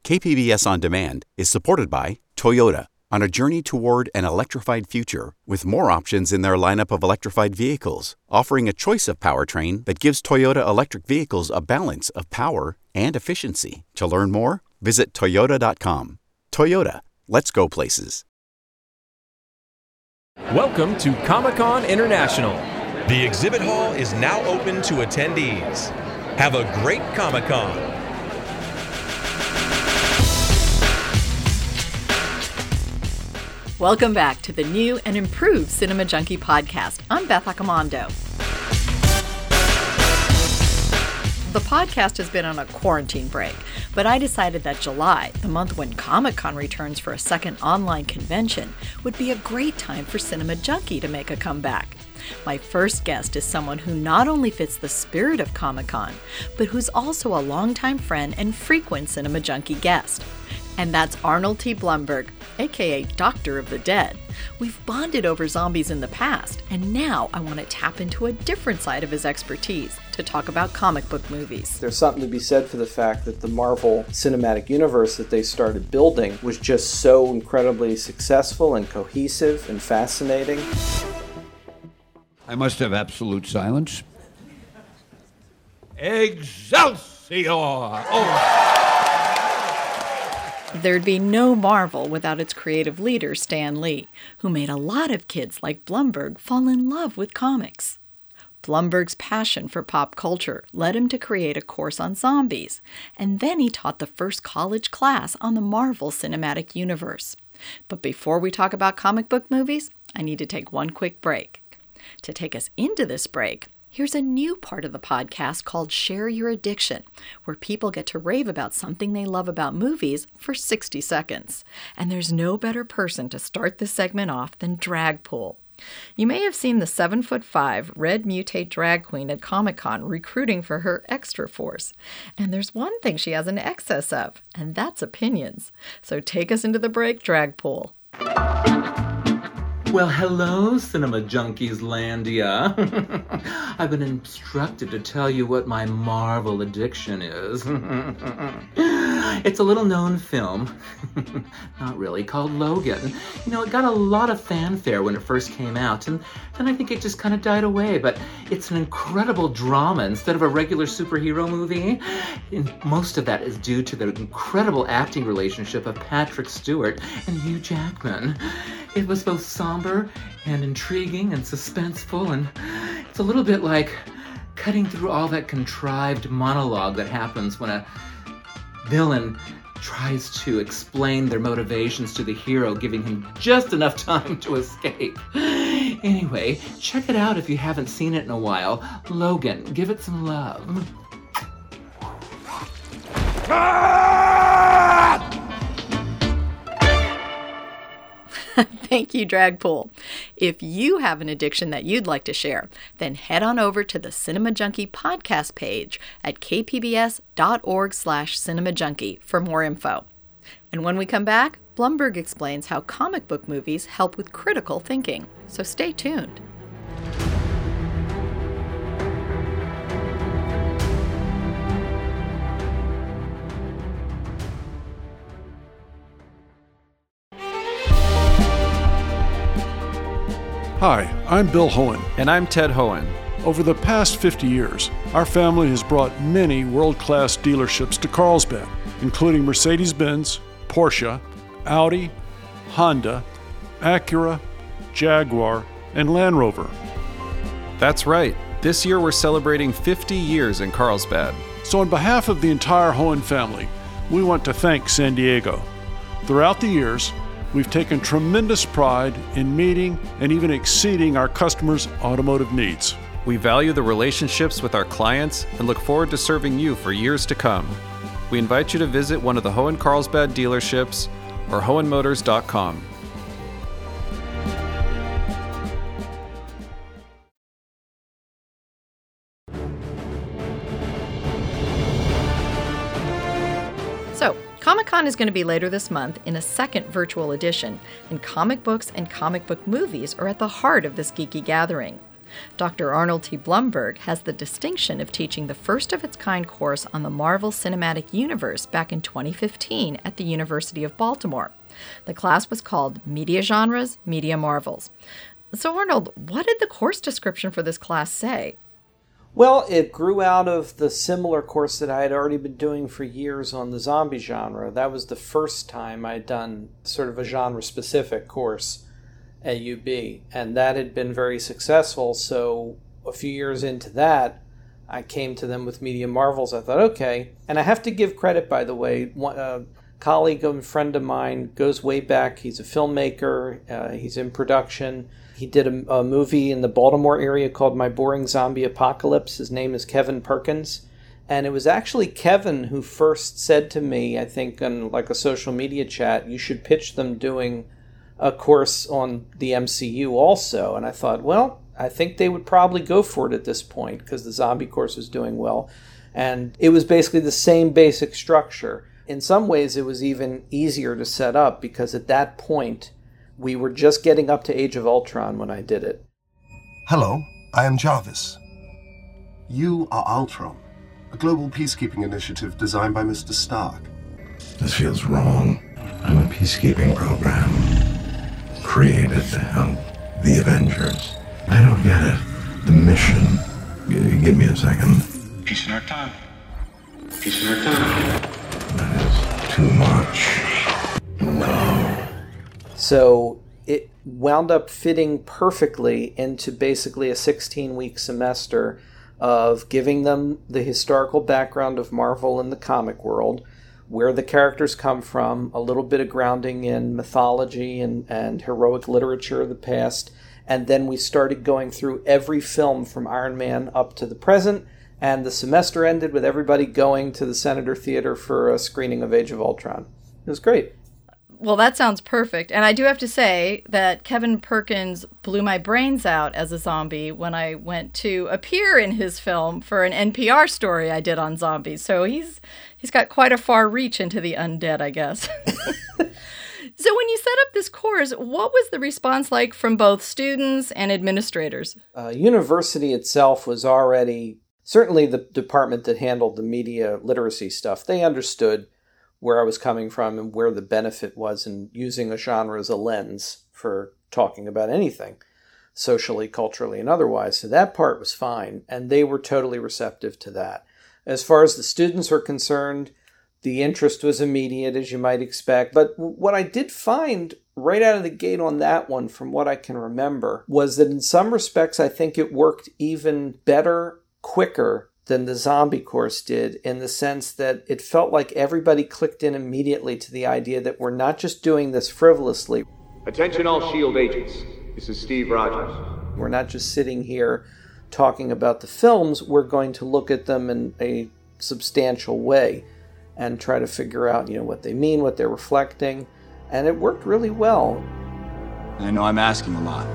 KPBS On Demand is supported by Toyota, on a journey toward an electrified future with more options in their lineup of electrified vehicles, offering a choice of powertrain that gives Toyota electric vehicles a balance of power and efficiency. To learn more, visit Toyota.com. Toyota, let's go places. Welcome to Comic-Con International. The exhibit hall is now open to attendees. Have a great Comic-Con. Welcome back to the new and improved Cinema Junkie podcast. I'm Beth Accomando. The podcast has been on a quarantine break, but I decided that July, the month when Comic-Con returns for a second online convention, would be a great time for Cinema Junkie to make a comeback. My first guest is someone who not only fits the spirit of Comic-Con, but who's also a longtime friend and frequent Cinema Junkie guest. And that's Arnold T. Blumberg, aka Doctor of the Dead. We've bonded over zombies in the past, and now I want to tap into a different side of his expertise to talk about comic book movies. There's something to be said for the fact that the Marvel Cinematic Universe that they started building was just so incredibly successful and cohesive and fascinating. I must have absolute silence. Excelsior! Oh! There'd be no Marvel without its creative leader, Stan Lee, who made a lot of kids like Blumberg fall in love with comics. Blumberg's passion for pop culture led him to create a course on zombies, and then he taught the first college class on the Marvel Cinematic Universe. But before we talk about comic book movies, I need to take one quick break. To take us into this break, here's a new part of the podcast called Share Your Addiction, where people get to rave about something they love about movies for 60 seconds. And there's no better person to start this segment off than Dragpool. You may have seen the 7'5" red mutate drag queen at Comic-Con recruiting for her extra force. And there's one thing she has an excess of, and that's opinions. So take us into the break, Dragpool. Well, hello, Cinema Junkies Landia. I've been instructed to tell you what my Marvel addiction is. It's a little-known film, not really, called Logan. You know, it got a lot of fanfare when it first came out, and then I think it just kind of died away, but it's an incredible drama instead of a regular superhero movie. And most of that is due to the incredible acting relationship of Patrick Stewart and Hugh Jackman. It was both somber and intriguing and suspenseful, and it's a little bit like cutting through all that contrived monologue that happens when a villain tries to explain their motivations to the hero, giving him just enough time to escape. Anyway, check it out if you haven't seen it in a while. Logan, give it some love. Thank you, Dragpool. If you have an addiction that you'd like to share, then head on over to the Cinema Junkie podcast page at kpbs.org/cinemajunkie for more info. And when we come back, Blumberg explains how comic book movies help with critical thinking. So stay tuned. Hi, I'm Bill Hohen. And I'm Ted Hohen. Over the past 50 years, our family has brought many world-class dealerships to Carlsbad, including Mercedes-Benz, Porsche, Audi, Honda, Acura, Jaguar, and Land Rover. That's right. This year we're celebrating 50 years in Carlsbad. So on behalf of the entire Hohen family, we want to thank San Diego. Throughout the years, we've taken tremendous pride in meeting and even exceeding our customers' automotive needs. We value the relationships with our clients and look forward to serving you for years to come. We invite you to visit one of the Hohen Carlsbad dealerships or hohenmotors.com. So, Comic-Con is going to be later this month in a second virtual edition, and comic books and comic book movies are at the heart of this geeky gathering. Dr. Arnold T. Blumberg has the distinction of teaching the first of its kind course on the Marvel Cinematic Universe back in 2015 at the University of Baltimore. The class was called Media Genres, Media Marvels. So Arnold, what did the course description for this class say? Well, it grew out of the similar course that I had already been doing for years on the zombie genre. That was the first time I'd done sort of a genre-specific course at UB, and that had been very successful. So a few years into that, I came to them with Media Marvels. I thought, okay. And I have to give credit, by the way. A colleague and friend of mine goes way back. He's a filmmaker. He's in production. He did a movie in the Baltimore area called My Boring Zombie Apocalypse. His name is Kevin Perkins. And it was actually Kevin who first said to me, I think on like a social media chat, you should pitch them doing a course on the MCU also. And I thought, well, I think they would probably go for it at this point because the zombie course was doing well. And it was basically the same basic structure. In some ways, it was even easier to set up because at that point, we were just getting up to Age of Ultron when I did it. Hello, I am Jarvis. You are Ultron, a global peacekeeping initiative designed by Mr. Stark. This feels wrong. I'm a peacekeeping program created to help the Avengers. I don't get it. The mission. Give me a second. Peace in our time. Peace in our time. That is too much. No. So it wound up fitting perfectly into basically a 16-week semester of giving them the historical background of Marvel and the comic world, where the characters come from, a little bit of grounding in mythology and heroic literature of the past, and then we started going through every film from Iron Man up to the present, and the semester ended with everybody going to the Senator Theater for a screening of Age of Ultron. It was great. Well, that sounds perfect. And I do have to say that Kevin Perkins blew my brains out as a zombie when I went to appear in his film for an NPR story I did on zombies. So he's got quite a far reach into the undead, I guess. So when you set up this course, what was the response like from both students and administrators? University itself was already, certainly the department that handled the media literacy stuff, they understood where I was coming from and where the benefit was in using a genre as a lens for talking about anything, socially, culturally, and otherwise. So that part was fine, and they were totally receptive to that. As far as the students were concerned, the interest was immediate, as you might expect. But what I did find right out of the gate on that one, from what I can remember, was that in some respects, I think it worked even better, quicker than the zombie course did, in the sense that it felt like everybody clicked in immediately to the idea that we're not just doing this frivolously. Attention all SHIELD agents. This is Steve Rogers. We're not just sitting here talking about the films, we're going to look at them in a substantial way and try to figure out, what they mean, what they're reflecting. And it worked really well. I know I'm asking a lot.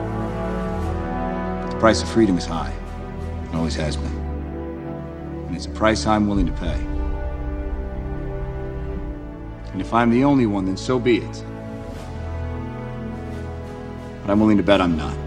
But the price of freedom is high. It always has been. And it's a price I'm willing to pay. And if I'm the only one, then so be it. But I'm willing to bet I'm not.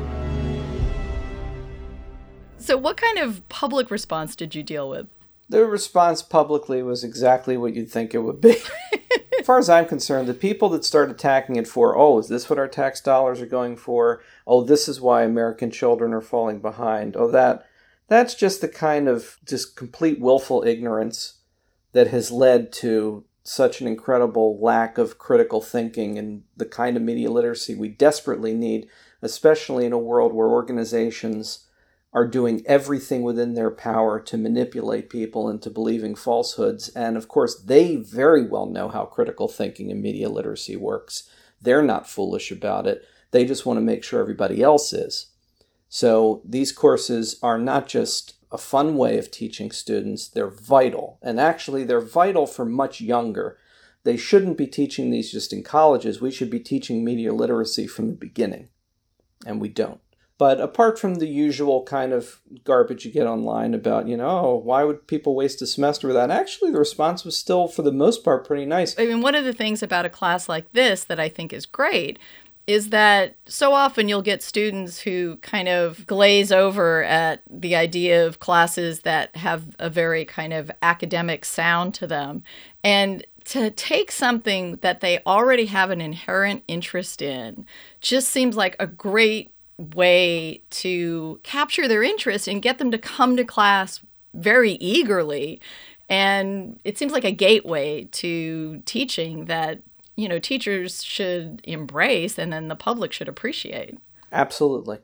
So what kind of public response did you deal with? The response publicly was exactly what you'd think it would be. As far as I'm concerned, the people that start attacking it for, is this what our tax dollars are going for? Oh, this is why American children are falling behind. Oh, that's just the kind of just complete willful ignorance that has led to such an incredible lack of critical thinking and the kind of media literacy we desperately need, especially in a world where organizations are doing everything within their power to manipulate people into believing falsehoods. And of course, they very well know how critical thinking and media literacy works. They're not foolish about it. They just want to make sure everybody else is. So these courses are not just a fun way of teaching students, they're vital. And actually, they're vital for much younger. They shouldn't be teaching these just in colleges. We should be teaching media literacy from the beginning. And we don't. But apart from the usual kind of garbage you get online about, why would people waste a semester with that? Actually, the response was still, for the most part, pretty nice. I mean, one of the things about a class like this that I think is great is that so often you'll get students who kind of glaze over at the idea of classes that have a very kind of academic sound to them. And to take something that they already have an inherent interest in just seems like a great way to capture their interest and get them to come to class very eagerly. And it seems like a gateway to teaching that, you know, teachers should embrace and then the public should appreciate. Absolutely.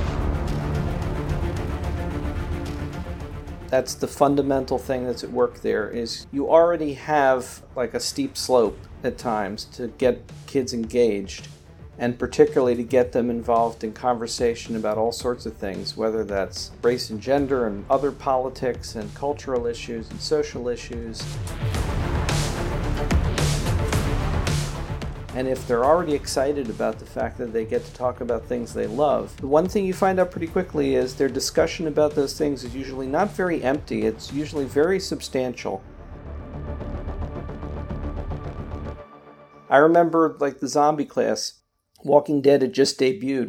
That's the fundamental thing that's at work there, is you already have like a steep slope at times to get kids engaged, and particularly to get them involved in conversation about all sorts of things, whether that's race and gender and other politics and cultural issues and social issues. And if they're already excited about the fact that they get to talk about things they love, the one thing you find out pretty quickly is their discussion about those things is usually not very empty, it's usually very substantial. I remember, like, the zombie class, Walking Dead had just debuted.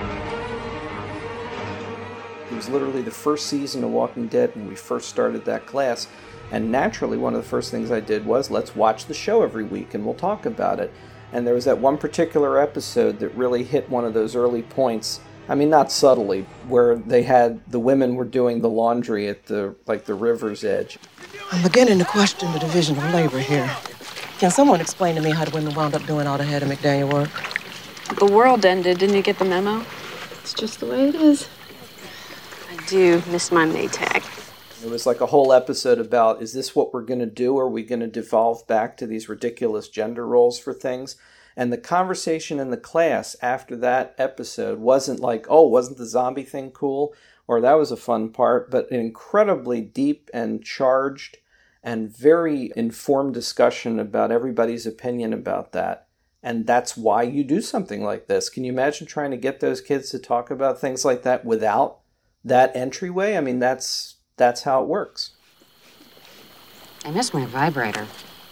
It was literally the first season of Walking Dead when we first started that class, and naturally one of the first things I did was, let's watch the show every week and we'll talk about it. And there was that one particular episode that really hit one of those early points, I mean, not subtly, where they had, the women were doing the laundry at the river's edge. I'm beginning to question the division of labor here. Can someone explain to me how the women wound up doing all the head of McDaniel work? The world ended. Didn't you get the memo? It's just the way it is. I do miss my Maytag. It was like a whole episode about, is this what we're going to do? Are we going to devolve back to these ridiculous gender roles for things? And the conversation in the class after that episode wasn't like, oh, wasn't the zombie thing cool? Or that was a fun part, but an incredibly deep and charged and very informed discussion about everybody's opinion about that. And that's why you do something like this. Can you imagine trying to get those kids to talk about things like that without that entryway? I mean, that's how it works. I miss my vibrator.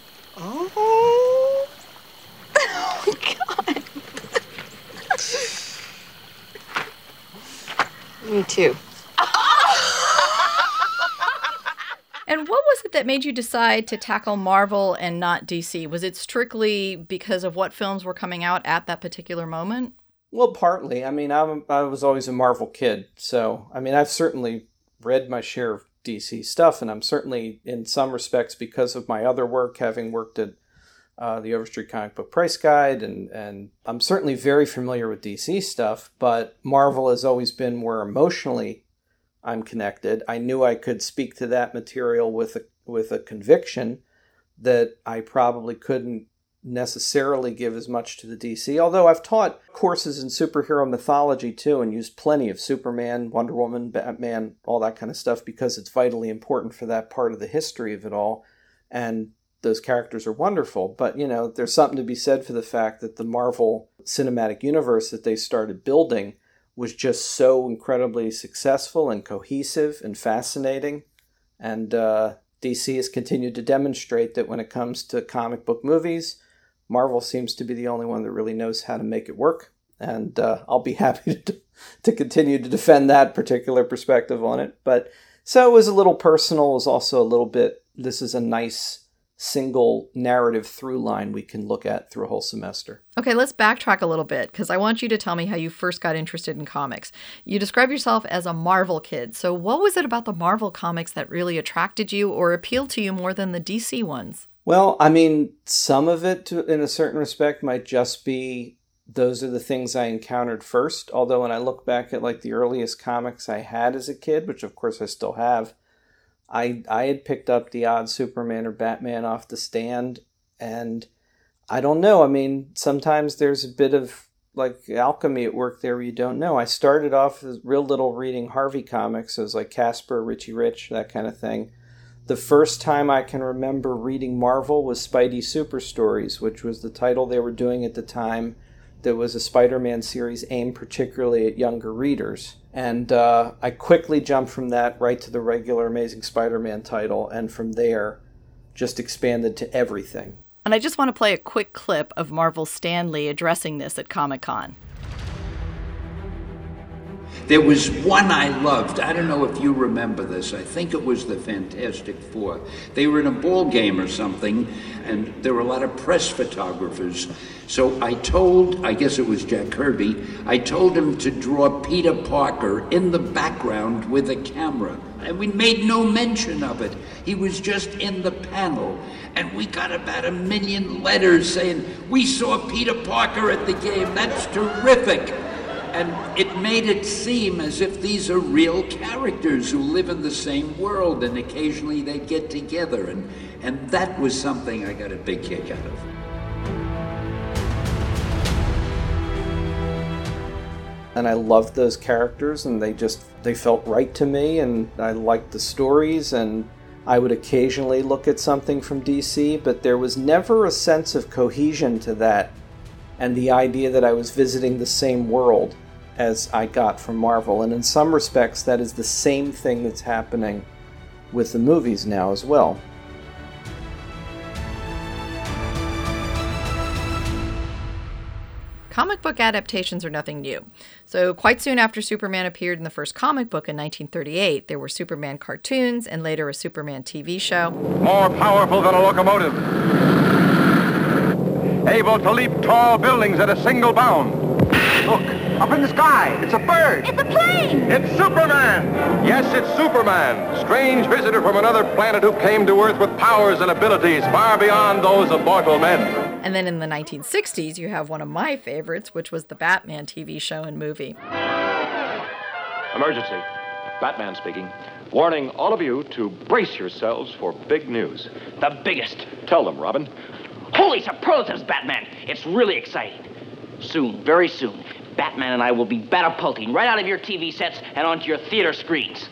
Oh, God. Me too. And what was it that made you decide to tackle Marvel and not DC? Was it strictly because of what films were coming out at that particular moment? Well, partly. I mean, I was always a Marvel kid. So, I mean, I've certainly read my share of DC stuff, and I'm certainly, in some respects, because of my other work, having worked at the Overstreet Comic Book Price Guide, and I'm certainly very familiar with DC stuff, but Marvel has always been where emotionally I'm connected. I knew I could speak to that material with a conviction that I probably couldn't necessarily give as much to the DC, although I've taught courses in superhero mythology too and used plenty of Superman, Wonder Woman, Batman, all that kind of stuff because it's vitally important for that part of the history of it all, and those characters are wonderful. But, you know, there's something to be said for the fact that the Marvel Cinematic Universe that they started building was just so incredibly successful and cohesive and fascinating, and DC has continued to demonstrate that when it comes to comic book movies, Marvel seems to be the only one that really knows how to make it work, and I'll be happy to continue to defend that particular perspective on it. But so it was a little personal. It was also a little bit, this is a nice single narrative through line we can look at through a whole semester. Okay, let's backtrack a little bit, because I want you to tell me how you first got interested in comics. You describe yourself as a Marvel kid. So what was it about the Marvel comics that really attracted you or appealed to you more than the DC ones? Well, I mean, some of it, in a certain respect, might just be those are the things I encountered first. Although when I look back at like the earliest comics I had as a kid, which of course I still have, I had picked up the odd Superman or Batman off the stand, and I don't know. I mean, sometimes there's a bit of like alchemy at work there where you don't know. I started off as real little reading Harvey comics, so it was like Casper, Richie Rich, that kind of thing. The first time I can remember reading Marvel was Spidey Super Stories, which was the title they were doing at the time. That was a Spider-Man series aimed particularly at younger readers. And I quickly jumped from that right to the regular Amazing Spider-Man title, and from there just expanded to everything. And I just want to play a quick clip of Marvel's Stan Lee addressing this at Comic-Con. There was one I loved. I don't know if you remember this. I think it was the Fantastic Four. They were in a ball game or something, and there were a lot of press photographers. So I guess it was Jack Kirby, I told him to draw Peter Parker in the background with a camera. And we made no mention of it. He was just in the panel. And we got about 1 million letters saying, "We saw Peter Parker at the game. That's terrific." And it made it seem as if these are real characters who live in the same world, and occasionally they get together. And that was something I got a big kick out of. And I loved those characters, and they felt right to me, and I liked the stories, and I would occasionally look at something from DC, but there was never a sense of cohesion to that, and the idea that I was visiting the same world as I got from Marvel. And in some respects, that is the same thing that's happening with the movies now as well. Comic book adaptations are nothing new. So quite soon after Superman appeared in the first comic book in 1938, there were Superman cartoons and later a Superman TV show. More powerful than a locomotive. Able to leap tall buildings at a single bound. Look, up in the sky. It's a bird. It's a plane. It's Superman. Yes, it's Superman. Strange visitor from another planet who came to Earth with powers and abilities far beyond those of mortal men. And then in the 1960s, you have one of my favorites, which was the Batman TV show and movie. Emergency. Batman speaking. Warning all of you to brace yourselves for big news. The biggest. Tell them, Robin. Holy superlatives, Batman. It's really exciting. Soon, very soon, Batman and I will be batapulting right out of your TV sets and onto your theater screens.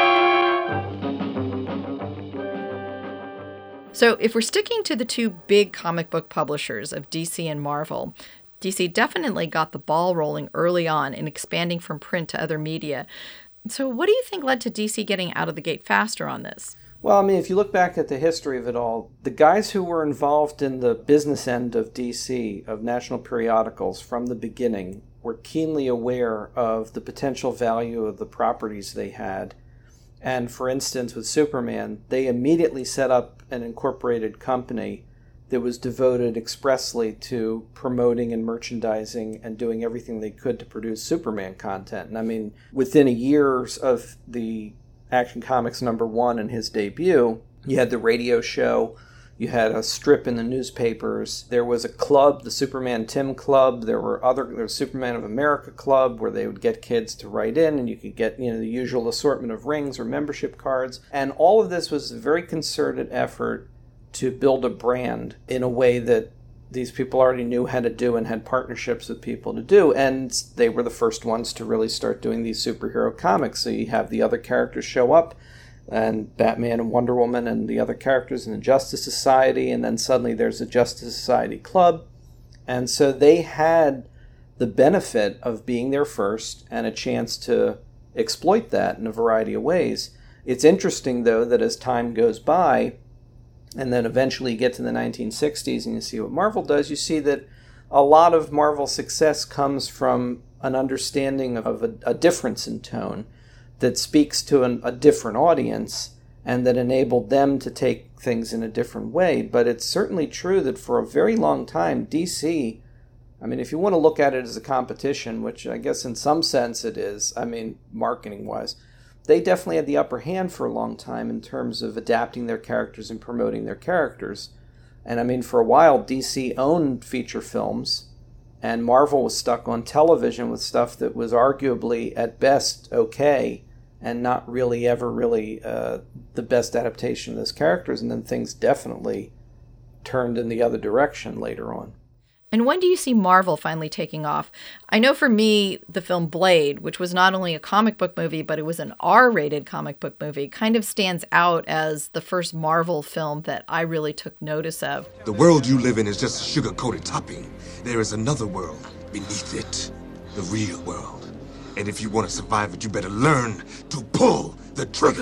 So if we're sticking to the two big comic book publishers of DC and Marvel, DC definitely got the ball rolling early on in expanding from print to other media. So what do you think led to DC getting out of the gate faster on this? Well, I mean, if you look back at the history of it all, the guys who were involved in the business end of DC, of national periodicals from the beginning, were keenly aware of the potential value of the properties they had. And for instance, with Superman, they immediately set up an incorporated company that was devoted expressly to promoting and merchandising and doing everything they could to produce Superman content. And I mean, within a year of the Action Comics #1 and his debut, you had the radio show, you had a strip in the newspapers, there was a club, the Superman Tim Club, there was Superman of America Club, where they would get kids to write in, and you could get, the usual assortment of rings or membership cards. And all of this was a very concerted effort to build a brand in a way that these people already knew how to do and had partnerships with people to do. And they were the first ones to really start doing these superhero comics. So you have the other characters show up, and Batman and Wonder Woman and the other characters in the Justice Society, and then suddenly there's a Justice Society club. And so they had the benefit of being there first and a chance to exploit that in a variety of ways. It's interesting, though, that as time goes by, and then eventually you get to the 1960s and you see what Marvel does, you see that a lot of Marvel's success comes from an understanding of a difference in tone that speaks to a different audience and that enabled them to take things in a different way. But it's certainly true that for a very long time, DC, I mean, if you want to look at it as a competition, which I guess in some sense it is, I mean, marketing-wise, they definitely had the upper hand for a long time in terms of adapting their characters and promoting their characters. And I mean, for a while, DC owned feature films, and Marvel was stuck on television with stuff that was arguably, at best, okay, and not really ever really the best adaptation of those characters. And then things definitely turned in the other direction later on. And when do you see Marvel finally taking off? I know for me, the film Blade, which was not only a comic book movie, but it was an R-rated comic book movie, kind of stands out as the first Marvel film that I really took notice of. The world you live in is just a sugar-coated topping. There is another world beneath it, the real world. And if you want to survive it, you better learn to pull the trigger.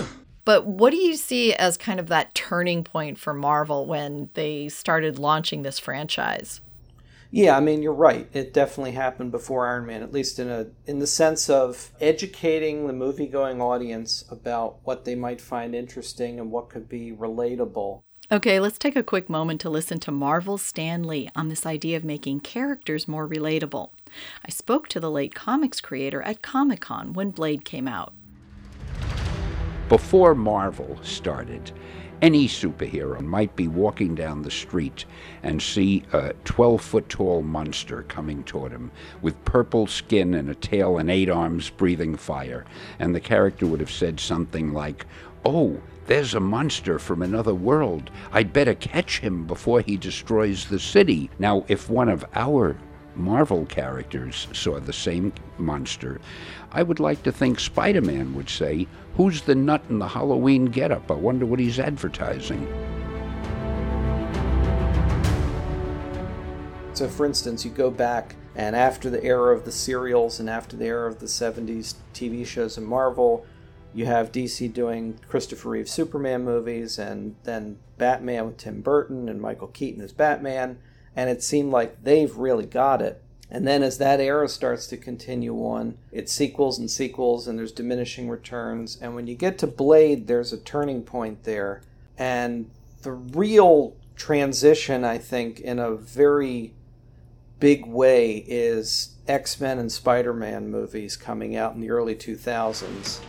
But what do you see as kind of that turning point for Marvel when they started launching this franchise? Yeah, I mean, you're right. It definitely happened before Iron Man, at least in the sense of educating the movie-going audience about what they might find interesting and what could be relatable. Okay, let's take a quick moment to listen to Marvel's Stan Lee on this idea of making characters more relatable. I spoke to the late comics creator at Comic-Con when Blade came out. Before Marvel started, any superhero might be walking down the street and see a 12-foot-tall monster coming toward him with purple skin and a tail and 8 arms breathing fire. And the character would have said something like, "Oh, there's a monster from another world. I'd better catch him before he destroys the city." Now, if one of our Marvel characters saw the same monster, I would like to think Spider-Man would say, "Who's the nut in the Halloween getup? I wonder what he's advertising." So, for instance, you go back, and after the era of the serials and after the era of the 70s TV shows in Marvel, you have DC doing Christopher Reeve Superman movies, and then Batman with Tim Burton and Michael Keaton as Batman, and it seemed like they've really got it. And then as that era starts to continue on, it's sequels and sequels, and there's diminishing returns. And when you get to Blade, there's a turning point there. And the real transition, I think, in a very big way, is X-Men and Spider-Man movies coming out in the early 2000s.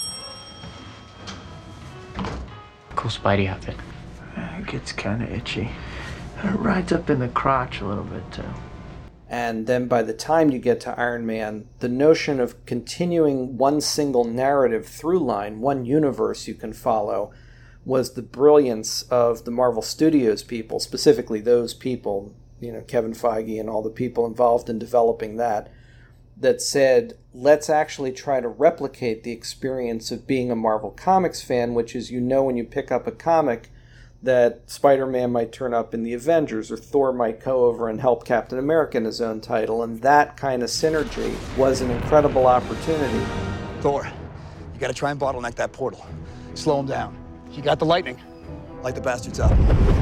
Cool Spidey outfit. It gets kind of itchy. It rides up in the crotch a little bit, too. And then by the time you get to Iron Man, the notion of continuing one single narrative through line, one universe you can follow, was the brilliance of the Marvel Studios people, specifically those people, Kevin Feige and all the people involved in developing that said, let's actually try to replicate the experience of being a Marvel Comics fan, which is, when you pick up a comic, that Spider-Man might turn up in the Avengers, or Thor might go over and help Captain America in his own title, and that kind of synergy was an incredible opportunity. Thor, you gotta try and bottleneck that portal. Slow him down. You got the lightning. Light the bastards up.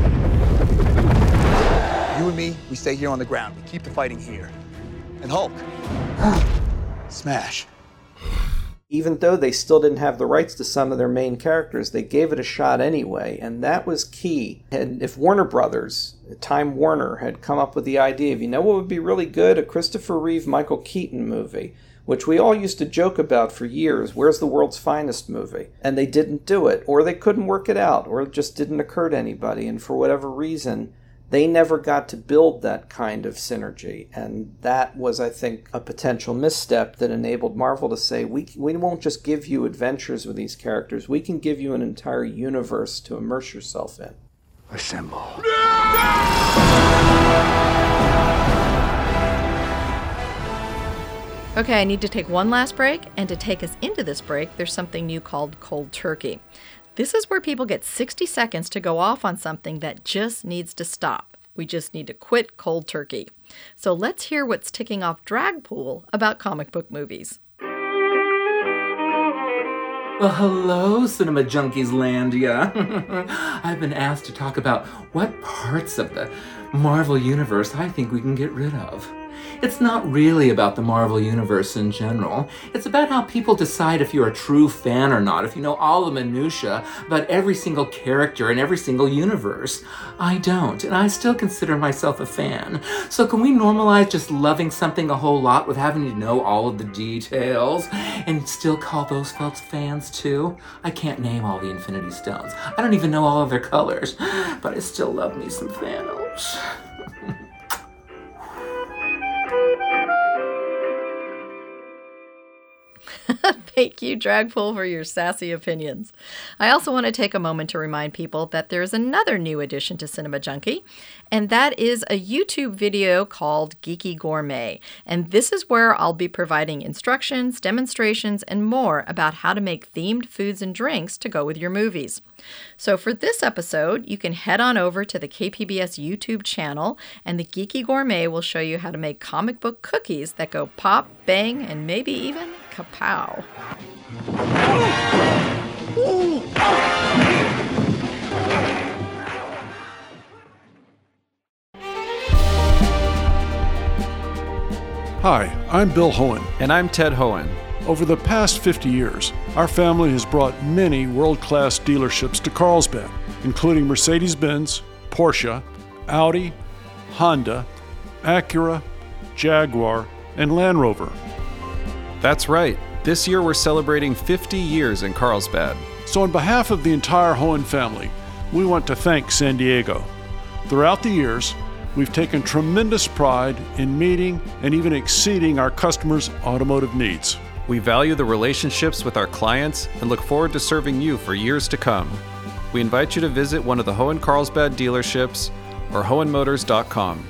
You and me, we stay here on the ground. We keep the fighting here. And Hulk, smash. Even though they still didn't have the rights to some of their main characters, they gave it a shot anyway, and that was key. And if Warner Brothers, Time Warner, had come up with the idea of, what would be really good? A Christopher Reeve, Michael Keaton movie, which we all used to joke about for years. Where's the world's finest movie? And they didn't do it, or they couldn't work it out, or it just didn't occur to anybody, and for whatever reason, they never got to build that kind of synergy. And that was, I think, a potential misstep that enabled Marvel to say, we won't just give you adventures with these characters, we can give you an entire universe to immerse yourself in. Assemble. Okay, I need to take one last break, and to take us into this break, there's something new called Cold Turkey. This is where people get 60 seconds to go off on something that just needs to stop. We just need to quit cold turkey. So let's hear what's ticking off Dragpool about comic book movies. Well, hello, Cinema Junkies Landia. I've been asked to talk about what parts of the Marvel Universe I think we can get rid of. It's not really about the Marvel Universe in general. It's about how people decide if you're a true fan or not, if you know all the minutiae about every single character in every single universe. I don't, and I still consider myself a fan. So can we normalize just loving something a whole lot with having to know all of the details and still call those folks fans too? I can't name all the Infinity Stones. I don't even know all of their colors, but I still love me some Thanos. Thank you, Dragpool, for your sassy opinions. I also want to take a moment to remind people that there is another new addition to Cinema Junkie, and that is a YouTube video called Geeky Gourmet. And this is where I'll be providing instructions, demonstrations, and more about how to make themed foods and drinks to go with your movies. So for this episode, you can head on over to the KPBS YouTube channel, and the Geeky Gourmet will show you how to make comic book cookies that go pop, bang, and maybe even kapow. Hi, I'm Bill Hohen. And I'm Ted Hohen. Over the past 50 years, our family has brought many world-class dealerships to Carlsbad, including Mercedes-Benz, Porsche, Audi, Honda, Acura, Jaguar, and Land Rover. That's right. This year we're celebrating 50 years in Carlsbad. So on behalf of the entire Hohen family, we want to thank San Diego. Throughout the years, we've taken tremendous pride in meeting and even exceeding our customers' automotive needs. We value the relationships with our clients and look forward to serving you for years to come. We invite you to visit one of the Hohen Carlsbad dealerships or hohenmotors.com.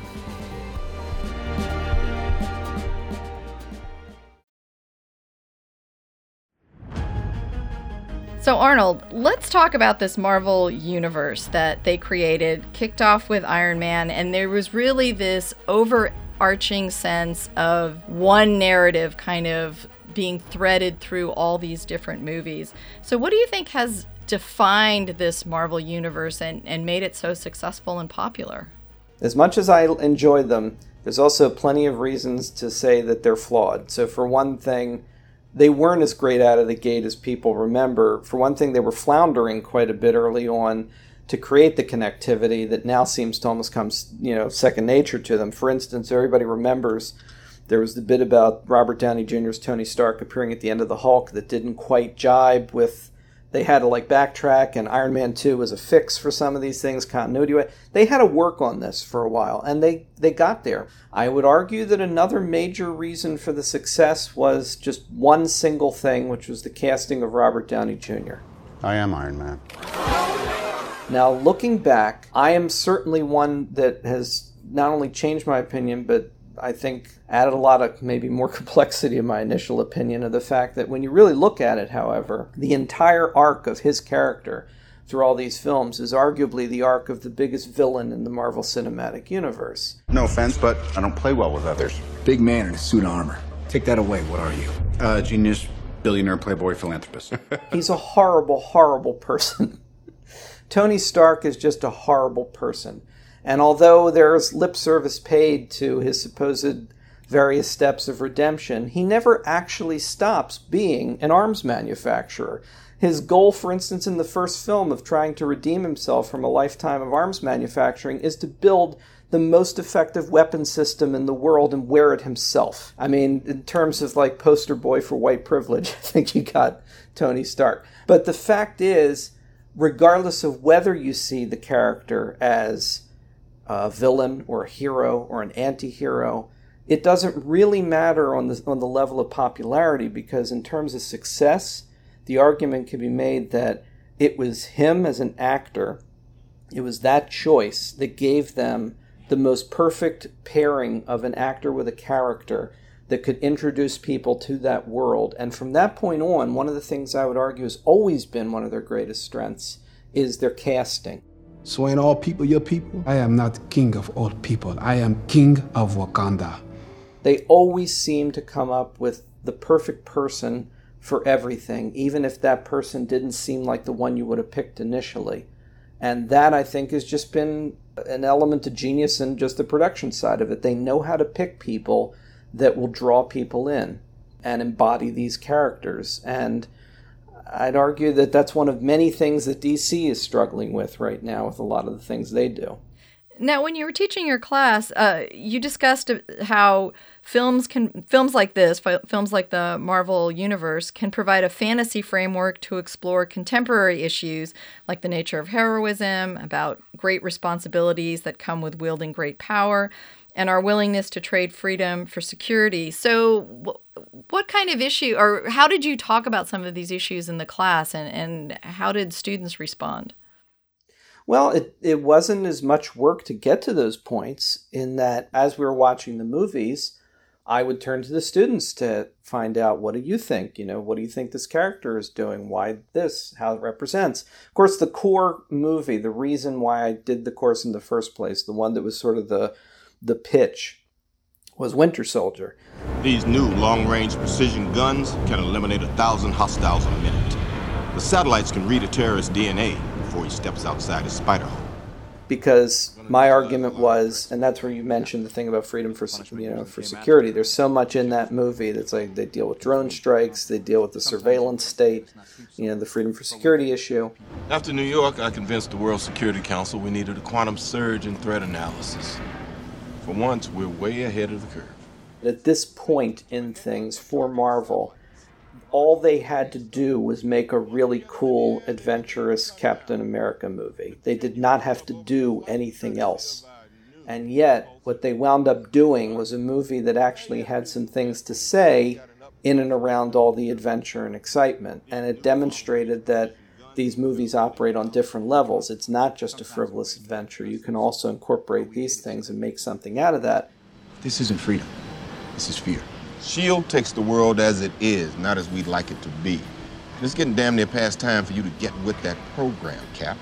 So Arnold, let's talk about this Marvel universe that they created, kicked off with Iron Man, and there was really this overarching sense of one narrative kind of being threaded through all these different movies. So what do you think has defined this Marvel universe and made it so successful and popular? As much as I enjoyed them, there's also plenty of reasons to say that they're flawed. So for one thing, they weren't as great out of the gate as people remember. For one thing, they were floundering quite a bit early on to create the connectivity that now seems to almost come, second nature to them. For instance, everybody remembers there was the bit about Robert Downey Jr.'s Tony Stark appearing at the end of the Hulk that didn't quite jibe with. They had to backtrack, and Iron Man 2 was a fix for some of these things, continuity. They had to work on this for a while, and they got there. I would argue that another major reason for the success was just one single thing, which was the casting of Robert Downey Jr. I am Iron Man. Now, looking back, I am certainly one that has not only changed my opinion, but I think added a lot of maybe more complexity to my initial opinion of the fact that when you really look at it, however, the entire arc of his character through all these films is arguably the arc of the biggest villain in the Marvel Cinematic Universe. No offense, but I don't play well with others. Big man in a suit of armor. Take that away, what are you? Genius, billionaire, playboy, philanthropist. He's a horrible, horrible person. Tony Stark is just a horrible person. And although there's lip service paid to his supposed various steps of redemption, he never actually stops being an arms manufacturer. His goal, for instance, in the first film of trying to redeem himself from a lifetime of arms manufacturing is to build the most effective weapon system in the world and wear it himself. I mean, in terms of poster boy for white privilege, I think you got Tony Stark. But the fact is, regardless of whether you see the character as a villain or a hero or an anti-hero, it doesn't really matter on the level of popularity, because in terms of success, the argument can be made that it was him as an actor, it was that choice that gave them the most perfect pairing of an actor with a character that could introduce people to that world. And from that point on, one of the things I would argue has always been one of their greatest strengths is their casting. So ain't all people your people? I am not king of all people. I am king of Wakanda. They always seem to come up with the perfect person for everything, even if that person didn't seem like the one you would have picked initially. And that, I think, has just been an element of genius in just the production side of it. They know how to pick people that will draw people in and embody these characters. And I'd argue that that's one of many things that DC is struggling with right now with a lot of the things they do. Now, when you were teaching your class, you discussed how films like the Marvel Universe can provide a fantasy framework to explore contemporary issues like the nature of heroism, about great responsibilities that come with wielding great power, and our willingness to trade freedom for security. So what kind of issue, or how did you talk about some of these issues in the class, and how did students respond? Well, it wasn't as much work to get to those points, in that as we were watching the movies, I would turn to the students to find out, what do you think? What do you think this character is doing? Why this? How it represents? Of course, the core movie, the reason why I did the course in the first place, the one that was sort of the pitch, was Winter Soldier. These new long-range precision guns can eliminate 1,000 hostiles a minute. The satellites can read a terrorist's DNA before he steps outside his spider hole. Because my argument was, and that's where you mentioned the thing about freedom for security. There's so much in that movie that's like they deal with drone strikes, they deal with the surveillance state, the freedom for security issue. After New York, I convinced the World Security Council we needed a quantum surge in threat analysis. For once, we're way ahead of the curve. At this point in things for Marvel, all they had to do was make a really cool, adventurous Captain America movie. They did not have to do anything else. And yet, what they wound up doing was a movie that actually had some things to say in and around all the adventure and excitement. And it demonstrated that these movies operate on different levels. It's not just a frivolous adventure. You can also incorporate these things and make something out of that. This isn't freedom. This is fear. S.H.I.E.L.D. takes the world as it is, not as we'd like it to be. It's getting damn near past time for you to get with that program, Cap.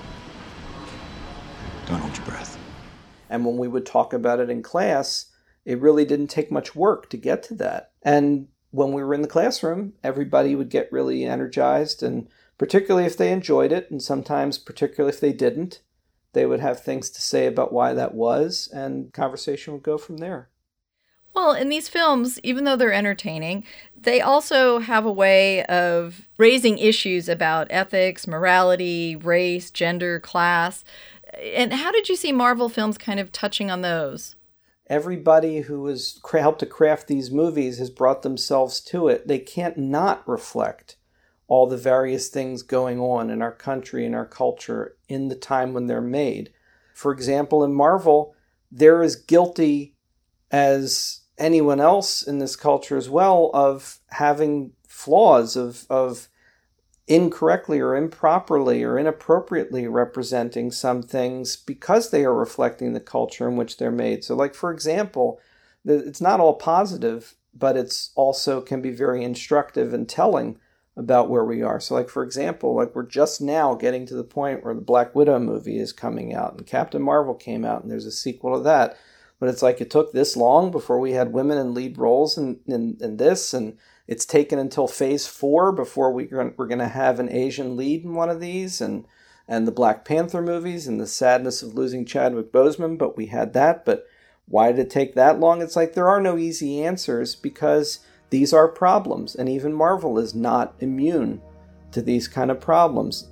Don't hold your breath. And when we would talk about it in class, it really didn't take much work to get to that. And when we were in the classroom, everybody would get really energized, and particularly if they enjoyed it, and sometimes particularly if they didn't, they would have things to say about why that was, and conversation would go from there. Well, in these films, even though they're entertaining, they also have a way of raising issues about ethics, morality, race, gender, class. And how did you see Marvel films kind of touching on those? Everybody who has helped to craft these movies has brought themselves to it. They can't not reflect all the various things going on in our country and our culture in the time when they're made. For example, in Marvel, they're as guilty as anyone else in this culture as well of having flaws, of incorrectly or improperly or inappropriately representing some things because they are reflecting the culture in which they're made. So, like, for example, it's not all positive, but it's also can be very instructive and telling about where we are. So, like, for example, like, we're just now getting to the point where the Black Widow movie is coming out, and Captain Marvel came out, and there's a sequel to that. But it's like it took this long before we had women in lead roles in this, and it's taken until phase 4 before we're going to have an Asian lead in one of these, and the Black Panther movies, and the sadness of losing Chadwick Boseman, but we had that. But why did it take that long? It's like there are no easy answers because these are problems, and even Marvel is not immune to these kind of problems.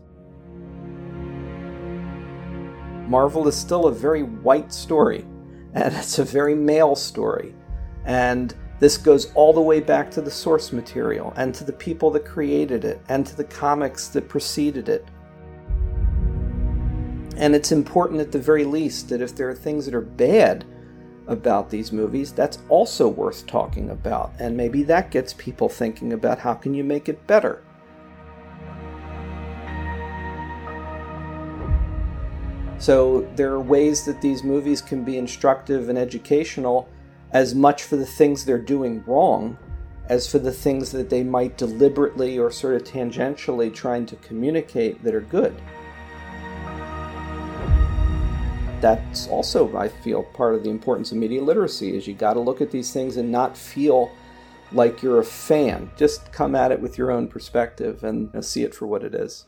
Marvel is still a very white story. And it's a very male story. And this goes all the way back to the source material and to the people that created it and to the comics that preceded it. And it's important at the very least that if there are things that are bad about these movies, that's also worth talking about. And maybe that gets people thinking about how can you make it better. So there are ways that these movies can be instructive and educational as much for the things they're doing wrong as for the things that they might deliberately or sort of tangentially trying to communicate that are good. That's also, I feel, part of the importance of media literacy is you got to look at these things and not feel like you're a fan. Just come at it with your own perspective and see it for what it is.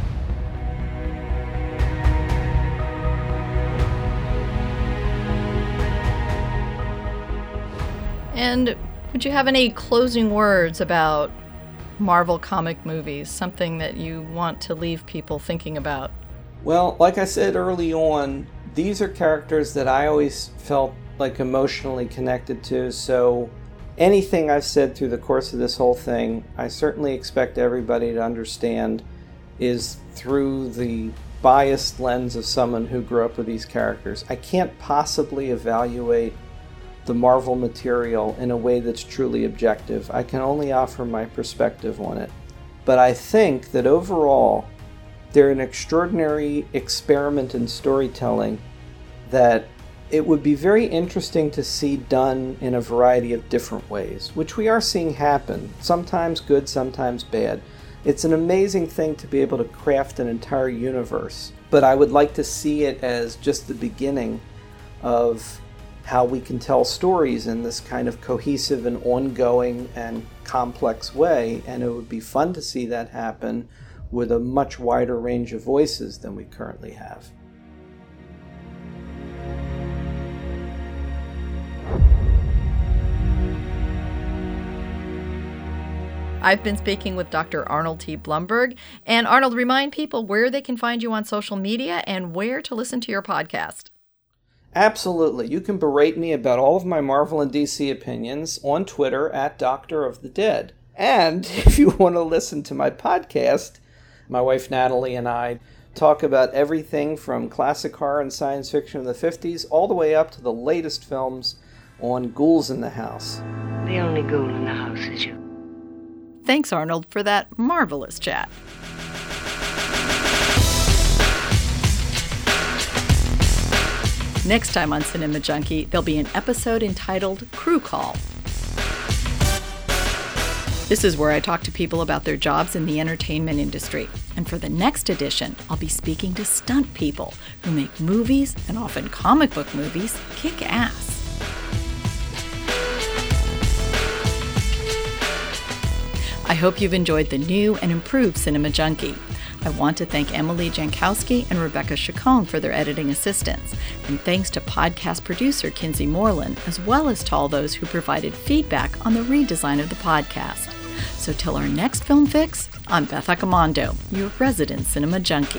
And would you have any closing words about Marvel comic movies, something that you want to leave people thinking about? Well, like I said early on, these are characters that I always felt like emotionally connected to, so anything I've said through the course of this whole thing, I certainly expect everybody to understand is through the biased lens of someone who grew up with these characters. I can't possibly evaluate the Marvel material in a way that's truly objective. I can only offer my perspective on it. But I think that overall, they're an extraordinary experiment in storytelling that it would be very interesting to see done in a variety of different ways, which we are seeing happen, sometimes good, sometimes bad. It's an amazing thing to be able to craft an entire universe, but I would like to see it as just the beginning of how we can tell stories in this kind of cohesive and ongoing and complex way, and it would be fun to see that happen with a much wider range of voices than we currently have. I've been speaking with Dr. Arnold T. Blumberg. And Arnold, remind people where they can find you on social media and where to listen to your podcast. Absolutely. You can berate me about all of my Marvel and DC opinions on Twitter at Doctor of the Dead. And if you want to listen to my podcast, my wife Natalie and I talk about everything from classic horror and science fiction in the 50s all the way up to the latest films on ghouls in the house. The only ghoul in the house is you. Thanks, Arnold, for that marvelous chat. Next time on Cinema Junkie, there'll be an episode entitled Crew Call. This is where I talk to people about their jobs in the entertainment industry. And for the next edition, I'll be speaking to stunt people who make movies, and often comic book movies, kick ass. I hope you've enjoyed the new and improved Cinema Junkie. I want to thank Emily Jankowski and Rebecca Chacon for their editing assistance, and thanks to podcast producer Kinsey Moreland, as well as to all those who provided feedback on the redesign of the podcast. So till our next Film Fix, I'm Beth Accomando, your resident Cinema Junkie.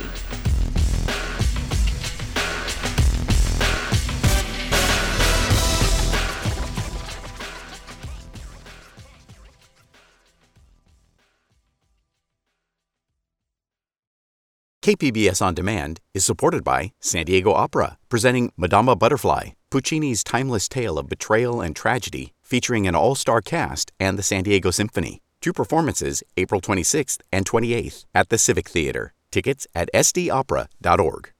KPBS On Demand is supported by San Diego Opera, presenting Madama Butterfly, Puccini's timeless tale of betrayal and tragedy, featuring an all-star cast and the San Diego Symphony. 2 performances, April 26th and 28th at the Civic Theater. Tickets at sdopera.org.